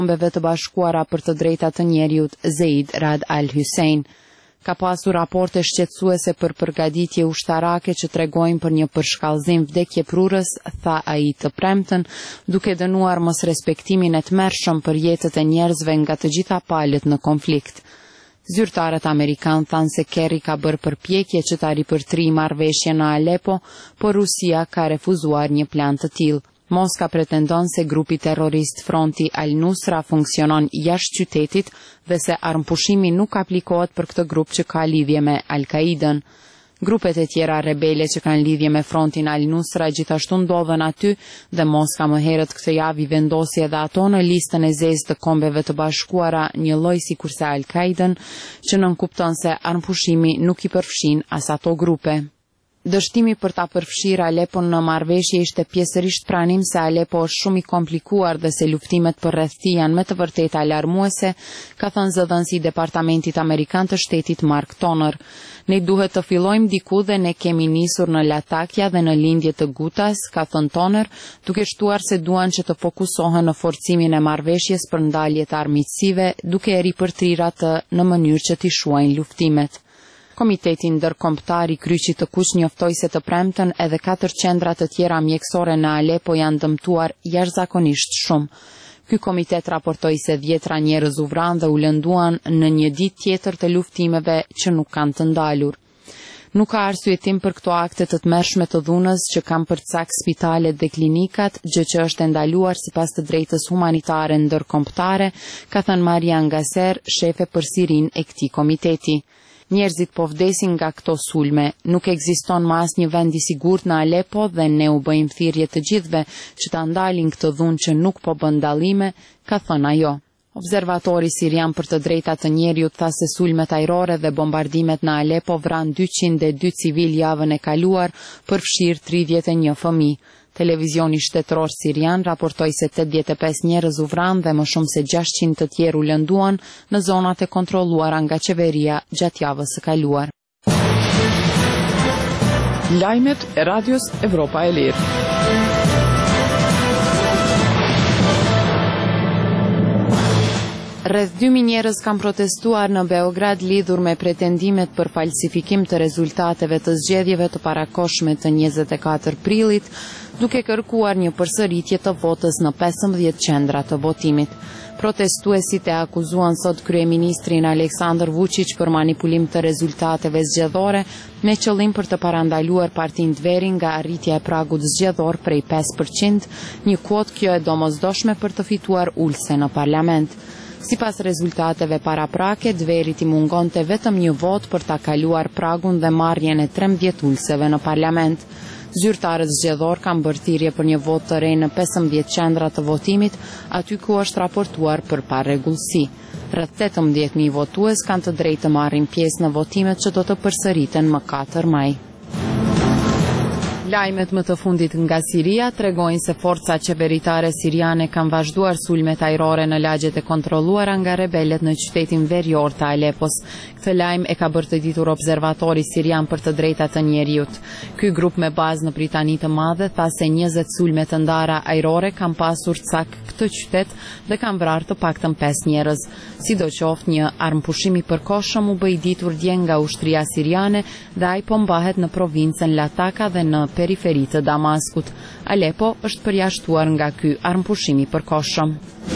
Kombeve të Bashkuara për të Drejtat të Njerëzit Zeid Rad Al Hussein. Ka pasur raporte shqetësuese për përgatitje ushtarake që tregojnë për një përshkallëzim vdekjeprurës, tha ai të premten, duke dënuar mos respektimin e tmerrshëm për jetët e njerëzve nga të gjitha palët në konflikt. Zyrtarët amerikanë thanë se Kerry ka bërë përpjekje që ta ripërtrijë marrëveshjen në Aleppo, por Rusia ka refuzuar një plan të tillë. Moska pretendon se grupi terrorist Fronti Al-Nusra funksionon jashtë qytetit dhe se armpushimi nuk aplikohet për këtë grup që ka lidhje me Al-Qaidën. Grupet e tjera rebele që kanë lidhje me Frontin Al-Nusra gjithashtu ndodhen aty dhe Moska më herët këtë javë i vendosi edhe ato në listën e zezë të Kombeve të Bashkuara, një lloj sikurse Al-Qaidën, që nënkupton se armpushimi nuk i përfshin as ato grupe. Dështimi për ta përfshirë Aleppon në marrëveshje ishte pjesërisht pranim se Aleppo është shumë i komplikuar dhe se luftimet për rreth tij janë me të vërtetë alarmuese, ka thënë zëdhënësi i Departamentit Amerikan të Shtetit Mark Toner. Ne duhet të fillojmë diku dhe ne kemi nisur në Latakja dhe në lindje të Gutas, ka thënë Toner, duke shtuar se duan që të fokusohen në forcimin e marrëveshjes për ndalje të armiqësive, duke e ripërtrirë atë në mënyrë që t'i shuajnë luftimet. Komiteti ndërkombëtar i Kryqit të Kuq njoftoi se të premten edhe 4 qendra të tjera mjekësore në Aleppo janë dëmtuar jashtëzakonisht shumë. Ky komitet raportoi se 10 njerëz u vranë dhe u lënduan në një ditë tjetër të luftimeve që nuk kanë të ndalur. Nuk ka arsyetim për këto akte të tmerrshme të dhunës që kanë përcak spitalet dhe klinikat, gjë që është e ndaluar sipas të drejtës humanitare ndërkombëtare, ka thënë Marian Gaser, shefe për Sirinë e këtij komiteti. Njerëzit po vdesin nga këto sulme, nuk ekziston më asnjë vend i sigurt në Aleppo dhe ne u bëjmë thirrje të gjithëve që ta ndalin këtë dhunë që nuk po bën dallime, ka thënë ajo. Observatori sirian për të drejtat të njerëzit tha se sulmet ajrore dhe bombardimet në Aleppo vran 202 civil javën e kaluar, përfshirë 31 fëmijë. Televizioni shtetëror sirian raportoi se 85 njerëz u vranë dhe më shumë se 600 të tjerë u lënduan në zonat e kontrolluara nga qeveria gjatë javës së kaluar. Lajmet e Radios Evropa e Lirë. Rreth 2000 njerëz kanë protestuar në Beograd lidhur me pretendimet për falsifikim të rezultateve të zgjedhjeve të parakohshme të 24 prillit, duke kërkuar një përsëritje të votës në 15 qendra të votimit. Protestuesit e akuzuan sot kryeministrin Aleksandar Vučić për manipulim të rezultateve zgjedhore me qëllim për të parandaluar Partinë Dveri nga arritja e pragut zgjedhor prej 5%, një kuotë kjo e domosdoshme për të fituar ulse në parlament. Sipas rezultateve paraprake, Dverit i mungonte vetëm një vot për ta kaluar pragun dhe marrjen e 13 ulseve në parlament. Zyrtarët zgjedhor kanë bërë thirrje për një vot të re në 15 qendra të votimit, aty ku është raportuar për parregullsi. Rreth 18.000 votues kanë të drejtë të marrin pjesë në votimet që do të përsëriten më 4 maj. Lajmet më të fundit nga Siria tregojnë se forca qeveritare siriane kanë vazhduar sulmet ajrore në lagjet e kontrolluara nga rebelët në qytetin verior të Aleppos. Këtë lajm e ka bërë të ditur observatori sirian për të drejtat të njerëzit. Ky grup me bazë në Britani të Madhe tha se 20 sulme të ndara ajrore kanë pasur cak këtë qytet dhe kanë vrarë të paktën 5 njerëz. Sidoqoftë, një armpushim i përkohshëm u bë i ditur dje nga ushtria siriane dhe ai po mbahet në provincën Lataka dhe në periferi të Damaskut. Aleppo është përjashtuar nga ky armpushim i përkohshëm.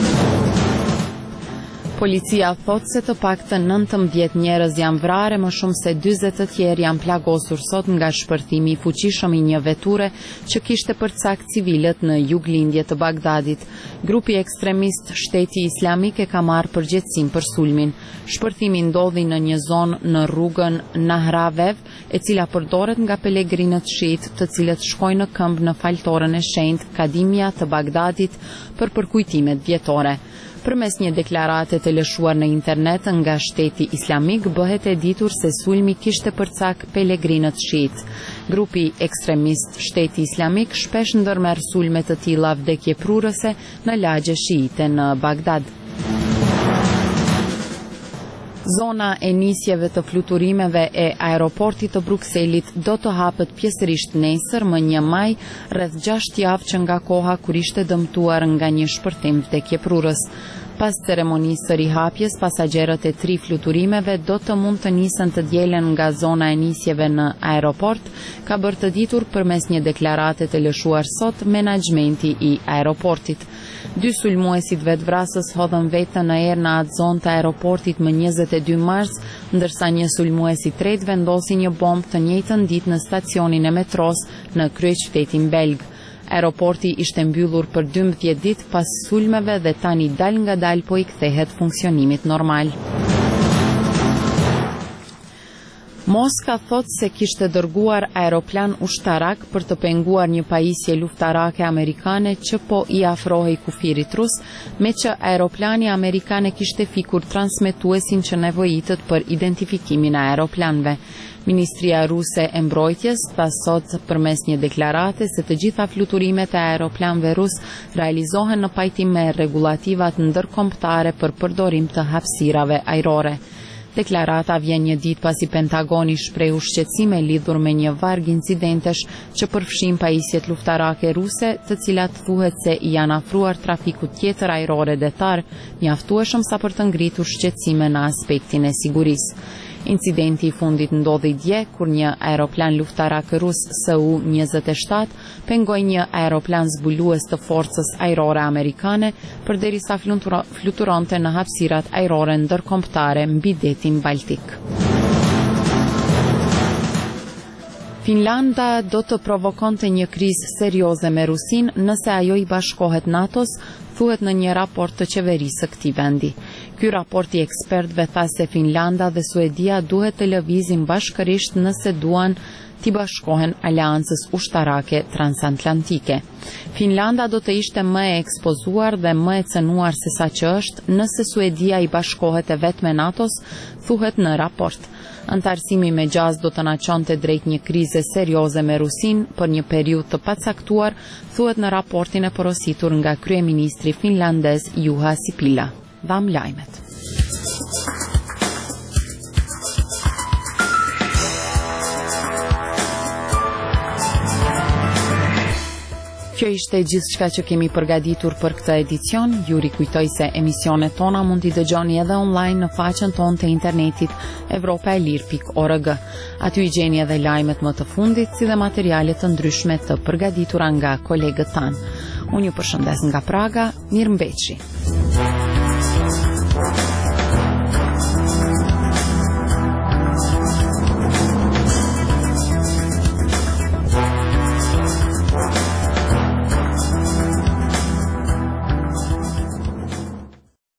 Policia thot se të paktën 19 njerëz janë vrarë, më shumë se 40 të tjerë janë plagosur sot nga shpërthimi i fuqishëm i një veture që kishte përcak civilët në juglindje të Bagdadit. Grupi ekstremist Shteti Islamik e ka marrë përgjegjësinë për sulmin. Shpërthimi ndodhi në një zonë në rrugën Nahravev, e cila përdoret nga pelegrinët shiit, të cilët shkojnë në këmbë në faltorën e shenjtë Kadimia të Bagdadit për përkujtimet vjetore. Përmes një deklarate të lëshuar në internet nga Shteti Islamik bëhet e ditur se sulmi kishte përcak pelegrinët shiit. Grupi ekstremist Shteti Islamik shpesh ndërmerr sulme të tilla vdekjeprurëse në lagje shiite në Bagdad. Zona e nisjeve të fluturimeve e aeroportit të Brukselit do të hapet pjesërisht nesër më 1 maj, rreth 6 javë që nga koha kur ishte dëmtuar nga një shpërthim vdekjeprurës. Pas ceremonisë së rihapjes, pasagerët e 3 fluturimeve do të mund të nisen të dielen nga zona e nisjeve në aeroport, ka bërë të ditur përmes një deklarate të lëshuar sot menaxhmenti i aeroportit. 2 sulmuesit vetvrasës hodhën vetën në erë në atë zonë të aeroportit më 22 mars, ndërsa një sulmues i tretë vendosi një bombë të njëjtën ditë në stacionin e metros në kryeqytetin belg. Aeroporti ishte mbyllur për 12 ditë pas sulmeve dhe tani dal nga dal po i kthehet funksionimit normal. Moska thot se kishte dërguar aeroplan ushtarak për të penguar një pajisje luftarake amerikane që po i afrohej kufirit rus, me që aeroplani amerikane kishte fikur transmetuesin që nevojitët për identifikimin e aeroplanëve. Ministria ruse e mbrojtjes tha sot përmes një deklarate se të gjitha fluturimet e aeroplanëve rus realizohen në pajtim me rregullativat ndërkombëtare për përdorim të hapësirave ajrore. Deklarata vjen një ditë pasi Pentagoni shprehu shqetësime lidhur me një varg incidentesh që përfshin pajisjet luftarake ruse, të cilat thuhet se i janë afruar trafikut tjetër ajror detar, mjaftueshëm sa për të ngritur shqetësime në aspektin e sigurisë. Incidenti i fundit ndodhi dje kur një aeroplan luftarak rus Su-27 pengoi një aeroplan zbulues të forcës ajrore amerikane përderisa fluturonte në hapësirat ajrore ndërkombëtare mbi detin Baltik. Finlanda do të provokonte një krizë serioze me Rusin nëse ajo i bashkohet NATO-s, thuhet në një raport të qeverisë së këtij vendi. Ky raport i ekspertëve tha se Finlanda dhe Suedia duhet të lëvizin bashkërisht nëse duan t'i bashkohen aleancës ushtarake transatlantike. Finlanda do të ishte më e ekspozuar dhe më e cënuar se sa që është nëse Suedia i bashkohet e vetë me NATO-s, thuhet në raport. Antarësimi me gjaz do të na çonte drejt një krize serioze me Rusin për një periudhë të pacaktuar, thuhet në raportin e porositur nga kryeministri finlandez Juha Sipilä. Dham lajmet. Kjo ishte gjithçka që kemi përgatitur për këtë edicion. Ju rikujtoj se emisionet tona mund t'i dëgjoni edhe online në faqen tonë të internetit evropaelir.org. Aty i gjeni edhe lajmet më të fundit, si dhe materiale të ndryshme të përgatitura nga kolegët tanë. Unë ju përshëndes nga Praga, mirëmbëjtje.